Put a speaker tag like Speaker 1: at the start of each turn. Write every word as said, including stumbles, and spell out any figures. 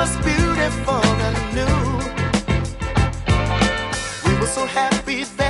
Speaker 1: was beautiful and new. We were so happy.